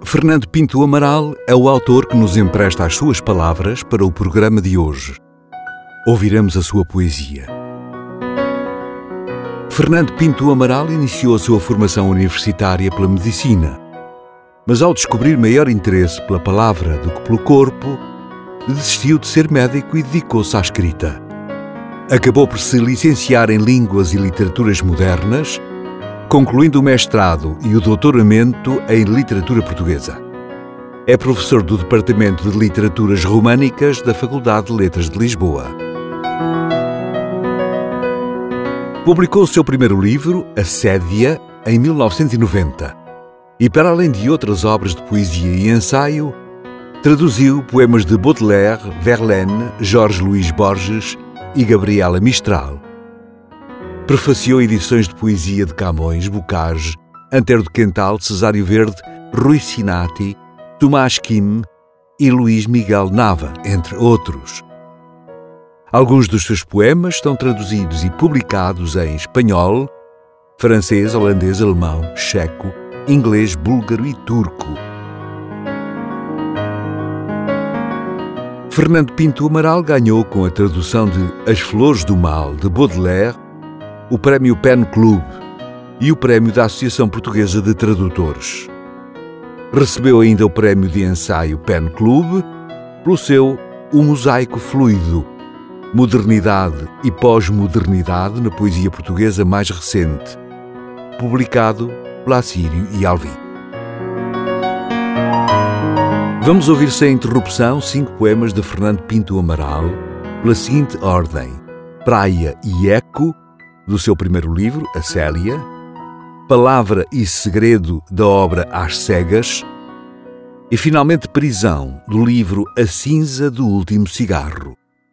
Fernando Pinto Amaral é o autor que nos empresta as suas palavras para o programa de hoje. Ouviremos a sua poesia. Fernando Pinto Amaral iniciou a sua formação universitária pela medicina, mas ao descobrir maior interesse pela palavra do que pelo corpo, desistiu de ser médico e dedicou-se à escrita. Acabou por se licenciar em Línguas e Literaturas Modernas, concluindo o mestrado e o doutoramento em Literatura Portuguesa. É professor do Departamento de Literaturas Românicas da Faculdade de Letras de Lisboa. Publicou o seu primeiro livro, Assédia, em 1990, e, para além de outras obras de poesia e ensaio, traduziu poemas de Baudelaire, Verlaine, Jorge Luís Borges e Gabriela Mistral. Prefaciou edições de poesia de Camões, Bocage, Antero de Quental, Cesário Verde, Rui Sinati, Tomás Quim e Luís Miguel Nava, entre outros. Alguns dos seus poemas estão traduzidos e publicados em espanhol, francês, holandês, alemão, checo, inglês, búlgaro e turco. Fernando Pinto Amaral ganhou, com a tradução de As Flores do Mal, de Baudelaire, o Prémio Pen Club e o Prémio da Associação Portuguesa de Tradutores. Recebeu ainda o Prémio de Ensaio Pen Club pelo seu O Mosaico Fluido, Modernidade e Pós-Modernidade na Poesia Portuguesa mais recente, publicado pela Assírio e Alvim. Vamos ouvir sem interrupção 5 poemas de Fernando Pinto Amaral, pela seguinte ordem: Praia e Eco, do seu primeiro livro, A Célia, Palavra e Segredo, da obra Às Cegas, e finalmente Prisão, do livro A Cinza do Último Cigarro.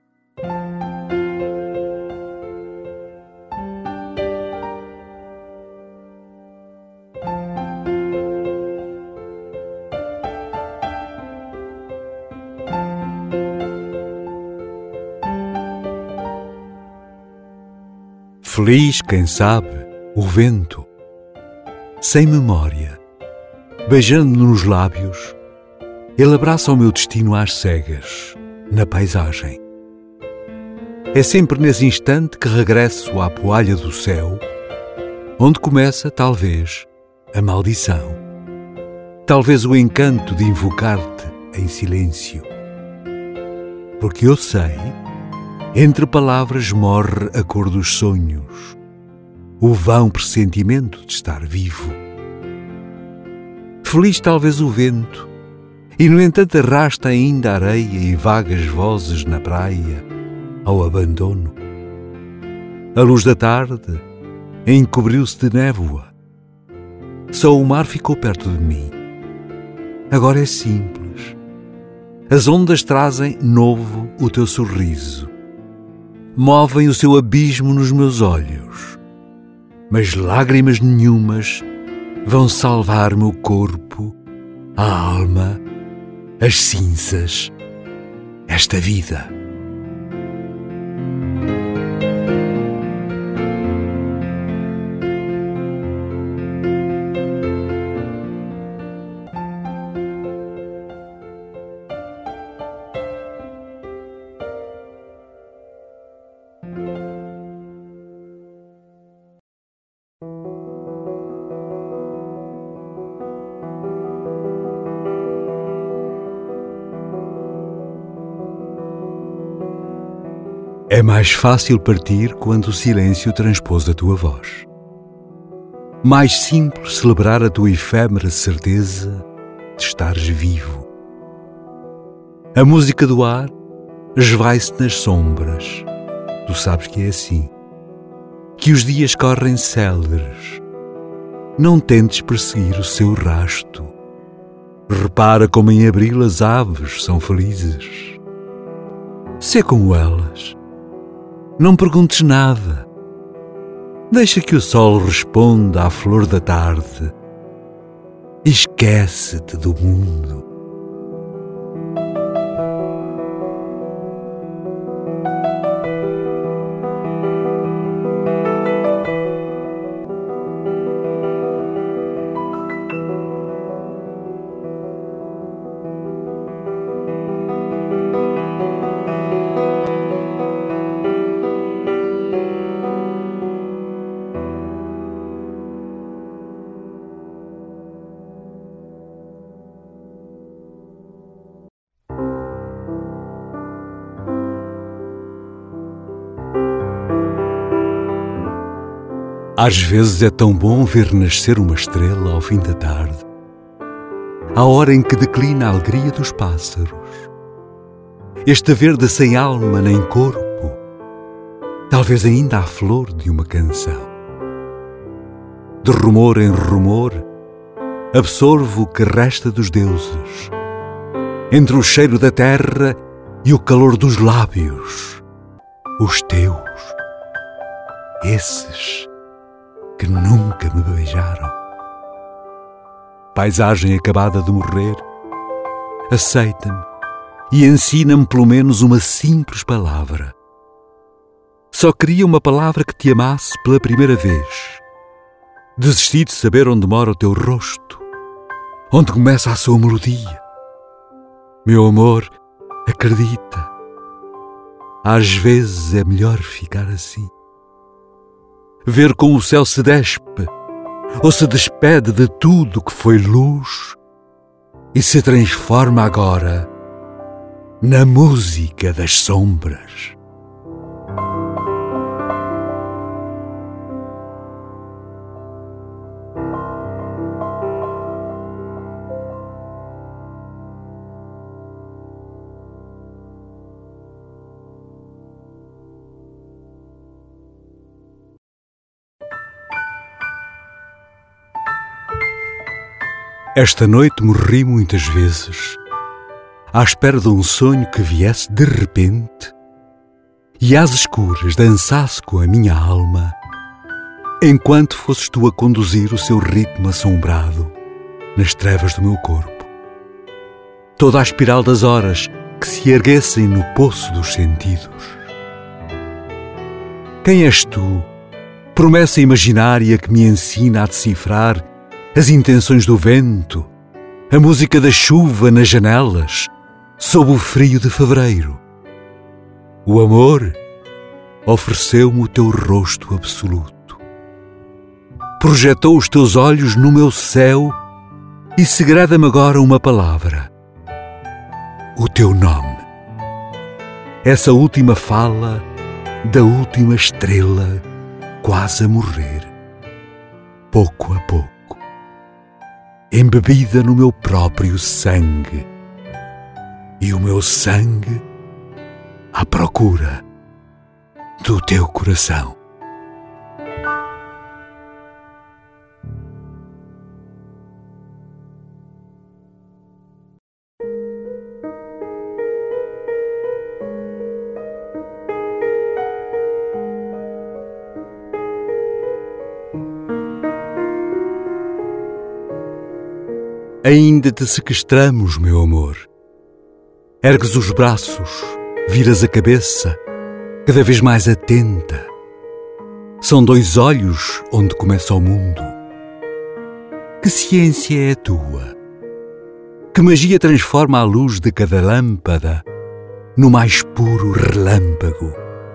Feliz, quem sabe, o vento, sem memória, beijando-me nos lábios, ele abraça o meu destino às cegas, na paisagem. É sempre nesse instante que regresso à poalha do céu, onde começa, talvez, a maldição, talvez o encanto de invocar-te em silêncio. Porque eu sei, entre palavras morre a cor dos sonhos, o vão pressentimento de estar vivo. Feliz talvez o vento, e no entanto arrasta ainda areia e vagas vozes na praia ao abandono. A luz da tarde encobriu-se de névoa, só o mar ficou perto de mim. Agora é simples, as ondas trazem novo o teu sorriso, movem o seu abismo nos meus olhos, mas lágrimas nenhumas vão salvar meu corpo, a alma, as cinzas, esta vida. É mais fácil partir quando o silêncio transpôs a tua voz. Mais simples celebrar a tua efêmera certeza de estares vivo. A música do ar esvai-se nas sombras. Tu sabes que é assim, que os dias correm céleres. Não tentes perseguir o seu rasto. Repara como em abril as aves são felizes. Sê como elas. Não perguntes nada. Deixa que o sol responda à flor da tarde. Esquece-te do mundo. Às vezes é tão bom ver nascer uma estrela ao fim da tarde, à hora em que declina a alegria dos pássaros. Este verde sem alma nem corpo, talvez ainda a flor de uma canção. De rumor em rumor, absorvo o que resta dos deuses, entre o cheiro da terra e o calor dos lábios, os teus, esses que nunca me beijaram. Paisagem acabada de morrer, aceita-me e ensina-me pelo menos uma simples palavra. Só queria uma palavra que te amasse pela primeira vez. Desisti de saber onde mora o teu rosto, onde começa a sua melodia. Meu amor, acredita, às vezes é melhor ficar assim. Ver como o céu se despe ou se despede de tudo que foi luz e se transforma agora na música das sombras. Esta noite morri muitas vezes, à espera de um sonho que viesse de repente e às escuras dançasse com a minha alma, enquanto fosses tu a conduzir o seu ritmo assombrado nas trevas do meu corpo. Toda a espiral das horas que se erguessem no poço dos sentidos. Quem és tu, promessa imaginária que me ensina a decifrar as intenções do vento, a música da chuva nas janelas, sob o frio de fevereiro? O amor ofereceu-me o teu rosto absoluto. Projetou os teus olhos no meu céu e segreda-me agora uma palavra. O teu nome. Essa última fala da última estrela quase a morrer, pouco a pouco, embebida no meu próprio sangue, e o meu sangue à procura do teu coração. Ainda te sequestramos, meu amor. Ergues os braços, viras a cabeça, cada vez mais atenta. São dois olhos onde começa o mundo. Que ciência é a tua? Que magia transforma a luz de cada lâmpada no mais puro relâmpago?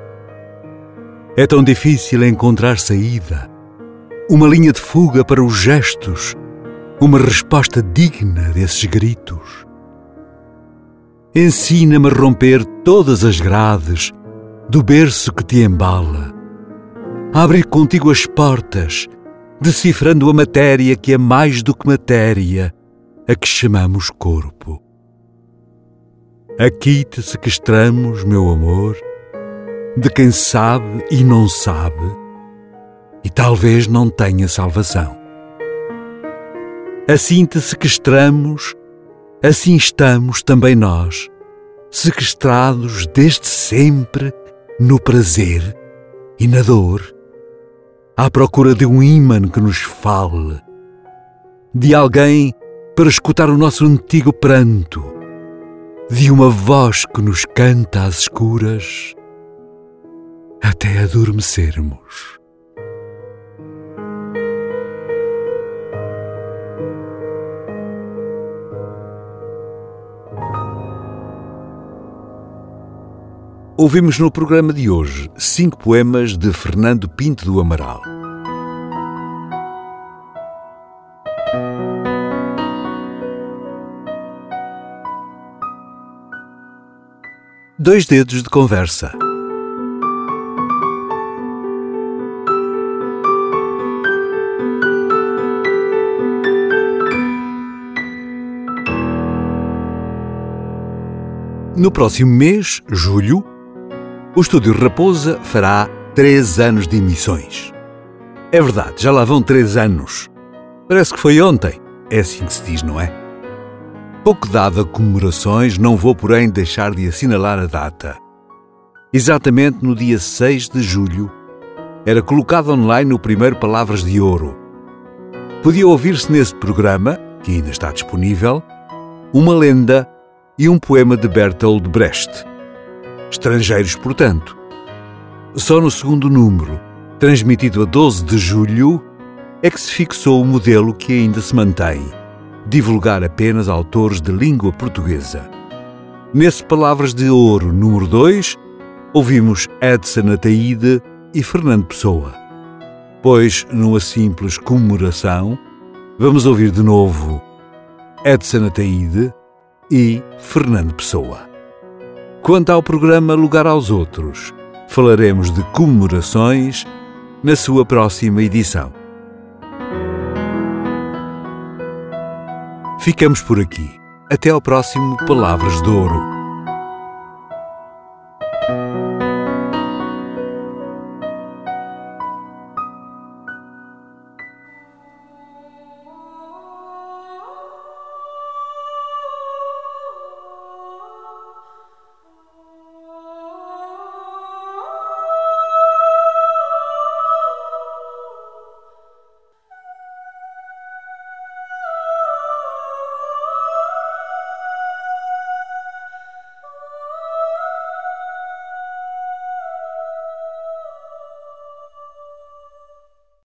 É tão difícil encontrar saída, uma linha de fuga para os gestos, uma resposta digna desses gritos. Ensina-me a romper todas as grades do berço que te embala, a abrir contigo as portas, decifrando a matéria que é mais do que matéria, a que chamamos corpo. Aqui te sequestramos, meu amor, de quem sabe e não sabe, e talvez não tenha salvação. Assim te sequestramos, assim estamos também nós, sequestrados desde sempre no prazer e na dor, à procura de um ímã que nos fale, de alguém para escutar o nosso antigo pranto, de uma voz que nos canta às escuras até adormecermos. Ouvimos no programa de hoje 5 poemas de Fernando Pinto do Amaral. Dois dedos de conversa. No próximo mês, julho, o Estúdio Raposa fará 3 anos de emissões. É verdade, já lá vão 3 anos. Parece que foi ontem. É assim que se diz, não é? Pouco dado a comemorações, não vou, porém, deixar de assinalar a data. Exatamente no dia 6 de julho, era colocado online o primeiro Palavras de Ouro. Podia ouvir-se nesse programa, que ainda está disponível, uma lenda e um poema de Bertolt Brecht. Estrangeiros, portanto. Só no segundo número, transmitido a 12 de julho, é que se fixou o modelo que ainda se mantém: divulgar apenas autores de língua portuguesa. Nesse Palavras de Ouro número 2, ouvimos Edson Ataíde e Fernando Pessoa. Pois, numa simples comemoração, vamos ouvir de novo Edson Ataíde e Fernando Pessoa. Quanto ao programa Lugar aos Outros, falaremos de comemorações na sua próxima edição. Ficamos por aqui. Até ao próximo Palavras de Ouro.